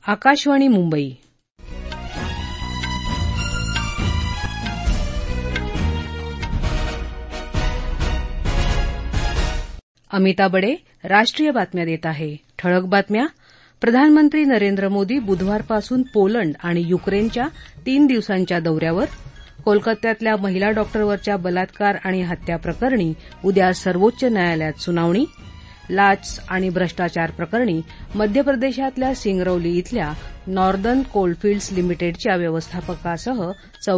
आकाशवाणी मुंबई. अमिता बडे राष्ट्रीय बातम्या देत आहे. ठळक बातम्या. प्रधानमंत्री नरेंद्र मोदी बुधवारपासून पोलंड आणि युक्रेनच्या 3 दिवसांच्या दौऱ्यावर. कोलकात्यातल्या महिला डॉक्टरवरच्या बलात्कार आणि हत्या प्रकरणी उद्या सर्वोच्च न्यायालयात सुनावणी. लाच आणि भ्रष्टाचार प्रकरणी मध्य प्रदेशातल्या सिंगरौली इथल्या नॉर्दर्न कोलफिल्ड्स लिमिटेडच्या व्यवस्थापकासह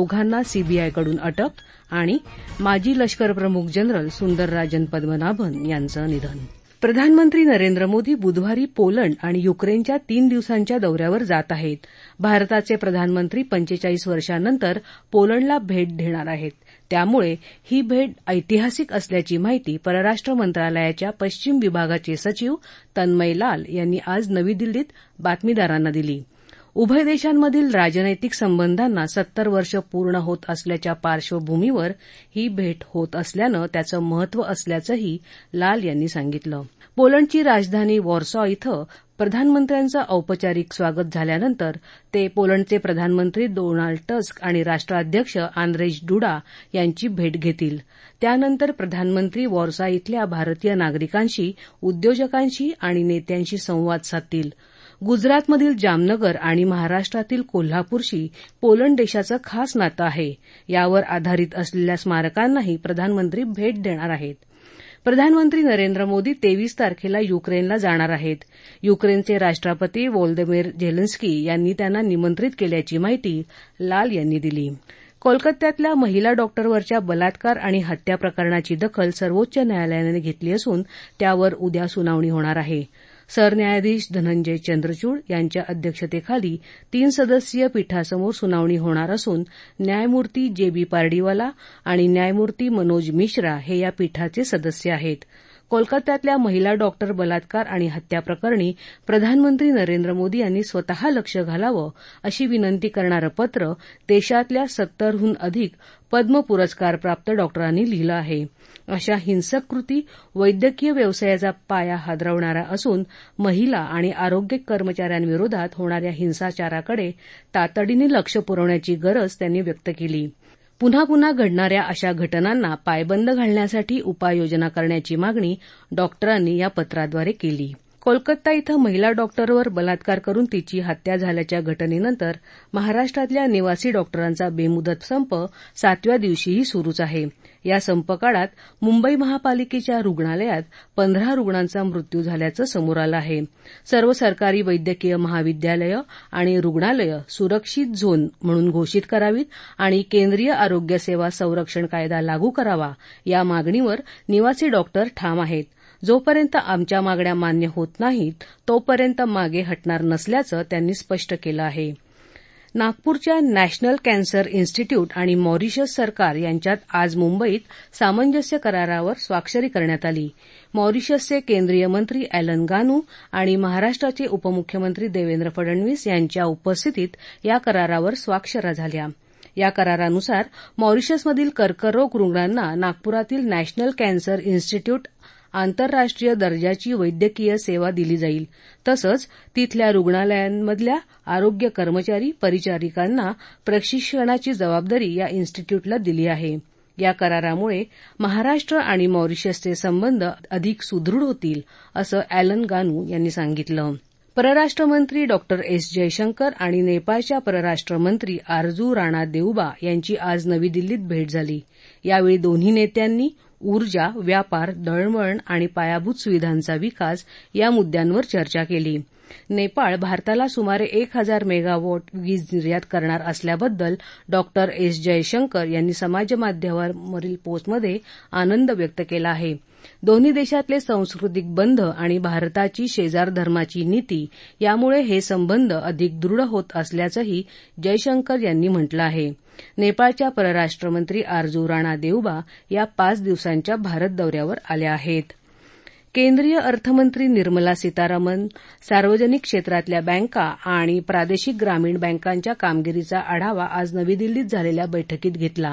4 सीबीआयकडून अटक. आणि माजी लष्करप्रमुख जनरल सुंदरराजन पद्मनाभन यांचं निधन. प्रधानमंत्री नरेंद्र मोदी बुधवारी पोलंड आणि युक्रेनच्या 3 दिवसांच्या दौऱ्यावर जात आहेत. भारताचे प्रधानमंत्री 45 वर्षांनंतर पोलंडला भेट देणार आहेत. त्यामुळे ही भेट ऐतिहासिक असल्याची माहिती परराष्ट्र मंत्रालयाच्या पश्चिम विभागाचे सचिव तन्मय लाल यांनी आज नवी दिल्लीत बातमीदारांना दिली. उभय देशांमधील राजनैतिक संबंधांना 70 वर्ष पूर्ण होत असल्याच्या पार्श्वभूमीवर ही भेट होत असल्यानं त्याचं महत्व असल्याचंही लाल यांनी सांगितलं. पोलंडची राजधानी वॉर्सॉ इथं प्रधानमंत्र्यांचं औपचारिक स्वागत झाल्यानंतर ते पोलंडचे प्रधानमंत्री डोनाल्ड टस्क आणि राष्ट्राध्यक्ष आंद्रेज डुडा यांची भेट घेतील. त्यानंतर प्रधानमंत्री वॉर्सॉ इथल्या भारतीय नागरिकांशी, उद्योजकांशी आणि नेत्यांशी संवाद साधतील. गुजरातमधील जामनगर आणि महाराष्ट्रातील कोल्हापूरशी पोलंड देशाचं खास नातं आहे. यावर आधारित असलेल्या स्मारकांनाही प्रधानमंत्री भेट देणार आहेत. प्रधानमंत्री नरेंद्र मोदी 23 तारखेला युक्रेनला जाणार आहेत. युक्रेनचे राष्ट्रपती व्लोदिमीर झेलेन्स्की यांनी त्यांना निमंत्रित केल्याची माहिती लाल यांनी दिली. कोलकात्यातल्या महिला डॉक्टरवरच्या बलात्कार आणि हत्या प्रकरणाची दखल सर्वोच्च न्यायालयानं घेतली असून त्यावर उद्या सुनावणी होणार आहे. सरन्यायाधीश धनंजय चंद्रचूड यांच्या अध्यक्षतेखाली 3 सदस्यीय पीठासमोर सुनावणी होणार असून न्यायमूर्ती जे.बी. पार्डीवाला आणि न्यायमूर्ती मनोज मिश्रा हे या पीठाचे सदस्य आहेत. कोलकात्यातल्या महिला डॉक्टर बलात्कार आणि हत्या प्रकरणी प्रधानमंत्री नरेंद्र मोदी यांनी स्वतः लक्ष घालावं अशी विनंती करणारं पत्र देशातल्या 70हून अधिक पद्म पुरस्कारप्राप्त डॉक्टरांनी लिहिलं आहे. अशा हिंसक कृती वैद्यकीय व्यवसायाचा पाया हादरवणाऱ्या असून महिला आणि आरोग्य कर्मचाऱ्यांविरोधात होणाऱ्या हिंसाचाराकडे तातडीने लक्ष पुरवण्याची गरज त्यांनी व्यक्त केली. पुन्हा पुन्हा घडणाऱ्या अशा घटनांना पायबंद घालण्यासाठी उपाययोजना करण्याची मागणी डॉक्टरांनी या पत्राद्वारे केली. कोलकाता इथं महिला डॉक्टरवर बलात्कार करून तिची हत्या झाल्याच्या घटनेनंतर महाराष्ट्रातल्या निवासी डॉक्टरांचा बेमुदत संप 7व्या दिवशीही सुरूच आहे. या संपकाळात मुंबई महापालिकेच्या रुग्णालयात 15 रुग्णांचा मृत्यू झाल्याचं समोर आलं आहे. सर्व सरकारी वैद्यकीय महाविद्यालयं आणि रुग्णालयं सुरक्षित झोन म्हणून घोषित करावीत आणि केंद्रीय आरोग्य सेवा संरक्षण कायदा लागू करावा या मागणीवर निवासी डॉक्टर ठाम आहेत. जोपर्यंत आमच्या मागण्या मान्य होत नाहीत तोपर्यंत मागे हटणार नसल्याचं त्यांनी स्पष्ट केलं आहे. नागपूरच्या नॅशनल कॅन्सर इन्स्टिट्यूट आणि मॉरिशस सरकार यांच्यात आज मुंबईत सामंजस्य करारावर स्वाक्षरी करण्यात आली. मॉरिशसचे केंद्रीय मंत्री अॅलन गानू आणि महाराष्ट्राचे उपमुख्यमंत्री देवेंद्र फडणवीस यांच्या उपस्थितीत या करारावर स्वाक्षऱ्या झाल्या. या करारानुसार मॉरिशसमधील कर्करोग रुग्णांना नागपुरातील नॅशनल कॅन्सर इन्स्टिट्यूट आंतरराष्ट्रीय दर्जाची वैद्यकीय सेवा दिली जाईल. तसंच तिथल्या रुग्णालयांमधल्या आरोग्य कर्मचारी, परिचारिकांना प्रशिक्षणाची जबाबदारी या इन्स्टिट्यूटला दिली आहे. या करारामुळे महाराष्ट्र आणि मॉरिशसचे संबंध अधिक सुदृढ होतील असं अॅलन गानू यांनी सांगितलं. परराष्ट्रमंत्री डॉ. एस. जयशंकर आणि नेपाळच्या परराष्ट्रमंत्री आरजू राणा देउबा यांची आज नवी दिल्लीत भेट झाली. यावेळी दोन्ही नेत्यांनी ऊर्जा, व्यापार, दळणवळण आणि पायाभूत सुविधांचा विकास या मुद्द्यांवर चर्चा केली. नेपाळ भारताला सुमारे 1000 मेगावॉट वीज निर्यात करणार असल्याबद्दल डॉ. एस. जयशंकर यांनी समाजमाध्यमावरील पोस्टमध्ये आनंद व्यक्त केला आहे. दोन्ही देशातले सांस्कृतिक बंध आणि भारताची शेजारधर्माची नीती यामुळे हे संबंध अधिक दृढ होत असल्याचंही जयशंकर यांनी म्हटलं आहे. नेपाळच्या परराष्ट्रमंत्री आरजू राणा देउबा या 5 दिवसांच्या भारत दौऱ्यावर आल्या आहेत. केंद्रीय अर्थमंत्री निर्मला सीतारामन सार्वजनिक क्षेत्रातल्या बँका आणि प्रादेशिक ग्रामीण बँकांच्या कामगिरीचा आढावा आज नवी दिल्लीत झालेल्या बैठकीत घेतला.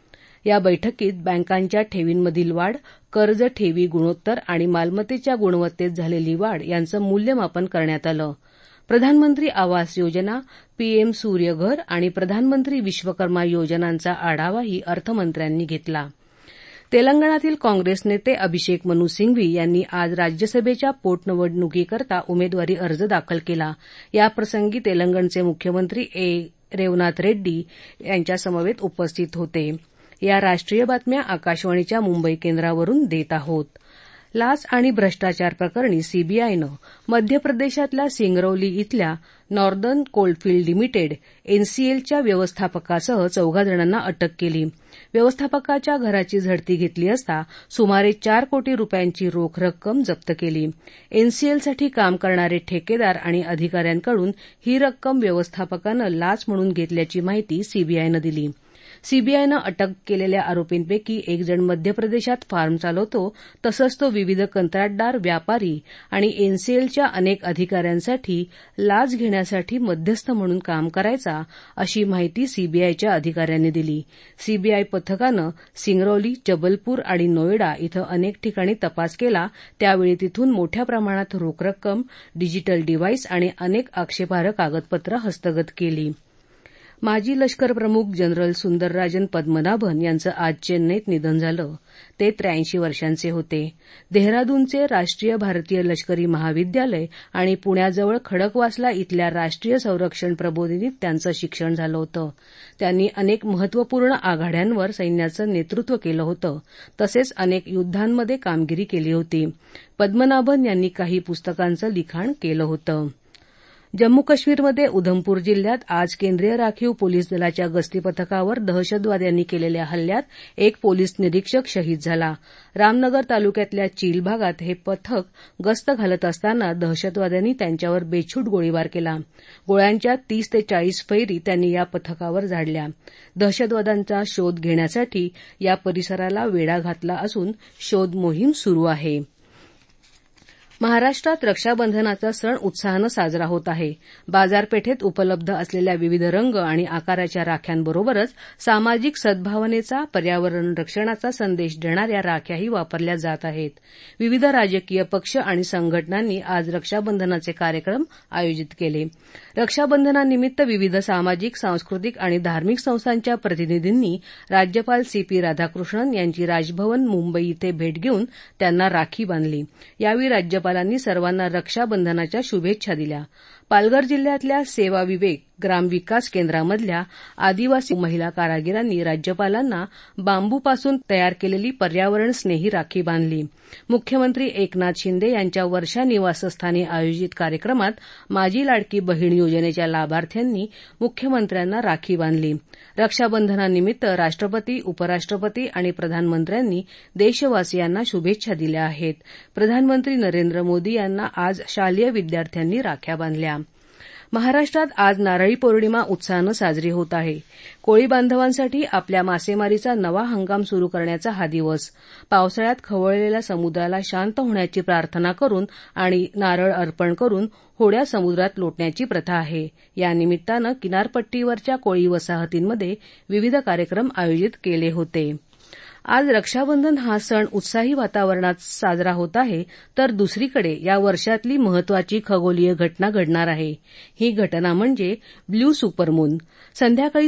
या बैठकीत बँकांच्या ठेवींमधील वाढ, कर्ज ठेवी गुणोत्तर आणि मालमत्तेच्या गुणवत्तेत झालेली वाढ यांचं मूल्यमापन करण्यात आलं. प्रधानमंत्री आवास योजना, पीएम सूर्यघर आणि प्रधानमंत्री विश्वकर्मा योजनांचा आढावाही अर्थमंत्र्यांनी घेतला. तेलंगणातील काँग्रेस नेते अभिषेक मनू सिंघवी यांनी आज राज्यसभेच्या पोटनिवडणुकीकरता उमेदवारी अर्ज दाखल केला. याप्रसंगी तेलंगणचे मुख्यमंत्री रेवनाथ रेड्डी यांच्यासमवेत उपस्थित होते. या राष्ट्रीय बातम्या आकाशवाणीच्या मुंबई केंद्रावरून देत आहोत. लाच आणि भ्रष्टाचार प्रकरणी सीबीआयनं मध्य प्रदेशातल्या सिंगरौली इथल्या नॉर्दर्न कोलफिल्ड लिमिटेड एनसीएलच्या व्यवस्थापकासह 14 जणांना अटक केली. व्यवस्थापकाच्या घराची झडती घेतली असता सुमारे 4 कोटी रुपयांची रोख रक्कम जप्त केली. एनसीएलसाठी काम करणारे ठेकेदार आणि अधिकाऱ्यांकडून ही रक्कम व्यवस्थापकानं लाच म्हणून घेतल्याची माहिती सीबीआयनं दिली. सीबीआयनं अटक केलेल्या आरोपींपैकी एक जण मध्य प्रदेशात फार्म चालवतो, तसंच तो विविध कंत्राटदार, व्यापारी आणि एनसीएलच्या अनेक अधिकाऱ्यांसाठी लाच घेण्यासाठी मध्यस्थ म्हणून काम करायचा, अशी माहिती सीबीआयच्या अधिकाऱ्यांनी दिली. सीबीआय पथकानं सिंगरौली, जबलपूर आणि नोएडा इथं अनेक ठिकाणी तपास केला. त्यावेळी तिथून मोठ्या प्रमाणात रोख रक्कम, डिजिटल डिव्हाइस आणि अनेक आक्षेपार्ह कागदपत्रं हस्तगत केली. माजी लष्करप्रमुख जनरल सुंदरराजन पद्मनाभन यांचं आज चेन्नईत निधन झालं. ते 83 वर्षांचे होते. देहरादूनचे राष्ट्रीय भारतीय लष्करी महाविद्यालय आणि पुण्याजवळ खडकवासला इथल्या राष्ट्रीय संरक्षण प्रबोधिनीत त्यांचं शिक्षण झालं होतं. त्यांनी अनेक महत्वपूर्ण आघाड्यांवर सैन्याचं नेतृत्व केलं होतं, तसेच अनेक युद्धांमध्ये कामगिरी केली होती. पद्मनाभन यांनी काही पुस्तकांचं लिखाण केलं होतं. जम्मू काश्मीरमध्ये उधमपूर जिल्ह्यात आज केंद्रीय राखीव पोलीस दलाच्या गस्ती पथकावर दहशतवाद्यांनी केलेल्या हल्ल्यात एक पोलीस निरीक्षक शहीद झाला. रामनगर तालुक्यातल्या चील भागात हे पथक गस्त घालत असताना दहशतवाद्यांनी त्यांच्यावर बेछूट गोळीबार केला. गोळ्यांच्या 30 ते 40 फैरी त्यांनी या पथकावर झाडल्या. दहशतवाद्यांचा शोध घेण्यासाठी या परिसराला वेढा घातला असून शोध मोहीम सुरू आहे. महाराष्ट्रात रक्षाबंधनाचा सण उत्साहानं साजरा होत आहे. बाजारपेठेत उपलब्ध असलेल्या विविध रंग आणि आकाराच्या राख्यांबरोबरच सामाजिक सद्भावनेचा, पर्यावरण रक्षणाचा संदेश देणाऱ्या राख्याही वापरल्या जात आहेत. विविध राजकीय पक्ष आणि संघटनांनी आज रक्षाबंधनाचे कार्यक्रम आयोजित केले. रक्षाबंधनानिमित्त विविध सामाजिक, सांस्कृतिक आणि धार्मिक संस्थांच्या प्रतिनिधींनी राज्यपाल सीपी राधाकृष्णन यांची राजभवन मुंबई इथे भेट घेऊन त्यांना राखी बांधली. यावेळी राज्यपालांनी सर्वांना रक्षाबंधनाच्या शुभेच्छा दिल्या. पालघर जिल्ह्यातल्या सेवा विवेक ग्रामविकास केंद्रामधल्या आदिवासी महिला कारागिरांनी राज्यपालांना बांबूपासून तयार केलेली पर्यावरणस्नेही राखी बांधली. मुख्यमंत्री एकनाथ शिंदे यांच्या वर्षा निवासस्थानी आयोजित कार्यक्रमात माझी लाडकी बहीण योजनेच्या लाभार्थ्यांनी मुख्यमंत्र्यांना राखी बांधली. रक्षाबंधनानिमित्त राष्ट्रपती, उपराष्ट्रपती आणि प्रधानमंत्र्यांनी देशवासियांना शुभेच्छा दिल्या आहेत. प्रधानमंत्री नरेंद्र मोदी यांना आज शालेय विद्यार्थ्यांनी राख्या बांधल्या. महाराष्ट्रात आज नारळी पौर्णिमा उत्साहानं साजरी होत आहे. कोळी बांधवांसाठी आपल्या मासेमारीचा नवा हंगाम सुरू करण्याचा हा दिवस. पावसाळ्यात खवळलेल्या समुद्राला शांत होण्याची प्रार्थना करून आणि नारळ अर्पण करून होड्या समुद्रात लोटण्याची प्रथा आहे. या निमित्तानं किनारपट्टीवरच्या कोळी वसाहतींमध्ये विविध कार्यक्रम आयोजित केले होते. आज रक्षाबंधन हा सण उत्साही वातावरणात साजरा होत आहे, तर दुसरीकडे या वर्षातली महत्वाची खगोलीय घटना घडणार आहे. ही घटना म्हणजे ब्ल्यू सुपरमून. संध्याकाळी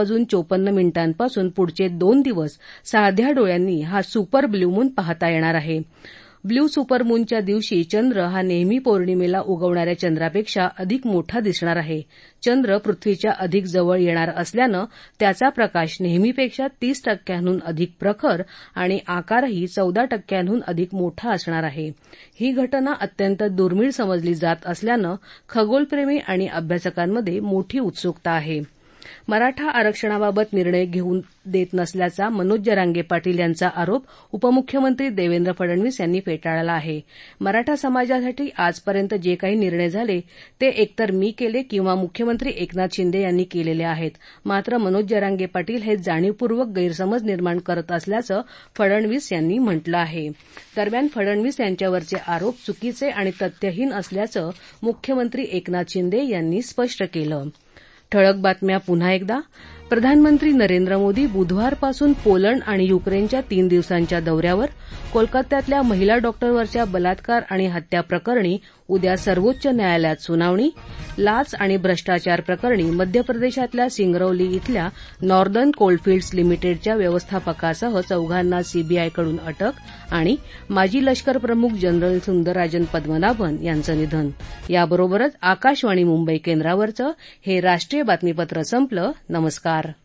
6:54 पुढचे 2 दिवस साध्या डोळ्यांनी हा सुपर ब्ल्यूमून पाहता येणार आहे. ब्ल्यू सुपरमूनच्या दिवशी चंद्र हा नेहमी पौर्णिमेला उगवणाऱ्या चंद्रापेक्षा अधिक मोठा दिसणार आहे. चंद्र पृथ्वीच्या अधिक जवळ येणार असल्यानं त्याचा प्रकाश नेहमीपेक्षा 30% अधिक प्रखर आणि आकारही 14% अधिक मोठा असणार आहे. ही घटना अत्यंत दुर्मिळ समजली जात असल्यानं खगोलप्रेमी आणि अभ्यासकांमध्ये मोठी उत्सुकता आहे. मराठा आरक्षणाबाबत निर्णय घेऊन देत नसल्याचा मनोज जरांगे पाटील यांचा आरोप उपमुख्यमंत्री देवेंद्र फडणवीस यांनी फेटाळला आहे. मराठा समाजासाठी आजपर्यंत जे काही निर्णय झाले ते एकतर मी केले किंवा मुख्यमंत्री एकनाथ शिंदे यांनी केलेले आहेत. मात्र मनोज जरांगे पाटील हे जाणीवपूर्वक गैरसमज निर्माण करत असल्याचं फडणवीस यांनी म्हटलं आहे. दरम्यान फडणवीस यांच्यावरचे आरोप चुकीचे आणि तथ्यहीन असल्याचं मुख्यमंत्री एकनाथ शिंदे यांनी स्पष्ट केलं. ठळक बातम्या पुन्हा एकदा. प्रधानमंत्री नरेंद्र मोदी बुधवारपासून पोलंड आणि युक्रेनच्या 3 दिवसांच्या दौऱ्यावर. कोलकात्यातल्या महिला डॉक्टरवरच्या बलात्कार आणि हत्या प्रकरणी उद्या सर्वोच्च न्यायालयात सुनावणी. लाच आणि भ्रष्टाचार प्रकरणी मध्य प्रदेशातल्या सिंगरौली इथल्या नॉर्दर्न कोलफिल्ड्स लिमिटेडच्या व्यवस्थापकासह चौघांना सीबीआयकडून अटक. आणि माजी लष्कर प्रमुख जनरल सुंदरराजन पद्मनाभन यांचं निधन. याबरोबरच आकाशवाणी मुंबई केंद्रावरचं हे राष्ट्रीय बातमीपत्र संपलं. नमस्कार.